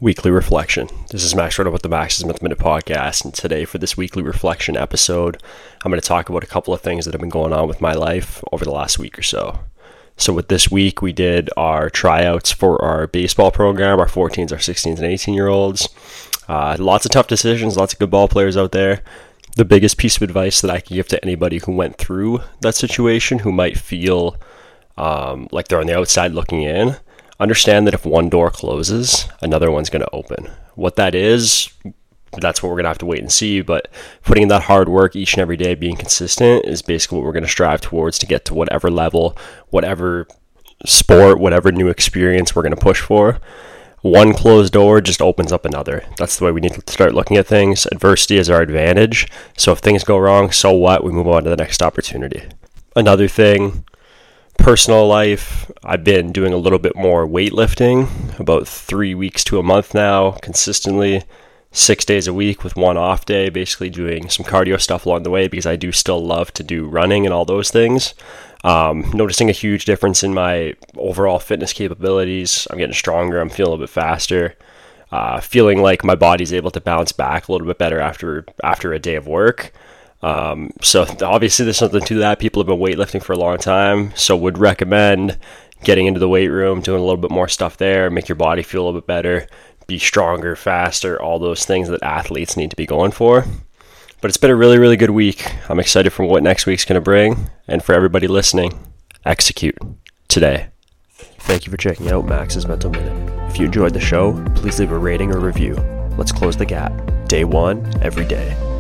Weekly Reflection. This is Max Riddle with the Max's Mental Minute Podcast, and today for this weekly reflection episode, I'm going to talk about a couple of things that have been going on with my life over the last week or so. So with this week, we did our tryouts for our baseball program, our 14s, our 16s, and 18-year-olds. Lots of tough decisions, lots of good ball players out there. The biggest piece of advice that I can give to anybody who went through that situation, who might feel like they're on the outside looking in, understand that if one door closes, another one's going to open. What that is, that's what we're going to have to wait and see, but putting in that hard work each and every day, being consistent, is basically what we're going to strive towards to get to whatever level, whatever sport, whatever new experience we're going to push for. One closed door just opens up another. That's the way we need to start looking at things. Adversity is our advantage, so if things go wrong, so what? We move on to the next opportunity. Another thing, personal life, I've been doing a little bit more weightlifting, about 3 weeks to a month now, consistently, 6 days a week with one off day, basically doing some cardio stuff along the way because I do still love to do running and all those things. Noticing a huge difference in my overall fitness capabilities. I'm getting stronger, I'm feeling a little bit faster, feeling like my body's able to bounce back a little bit better after a day of work. So obviously there's something to that. People have been weightlifting for a long time, so would recommend getting into the weight room, doing a little bit more stuff there, make your body feel a little bit better, be stronger, faster, all those things that athletes need to be going for. But it's been a really, really good week. I'm excited for what next week's going to bring, and for everybody listening, execute today. Thank you for checking out Max's Mental Minute. If you enjoyed the show, please leave a rating or review. Let's close the gap. Day one, every day.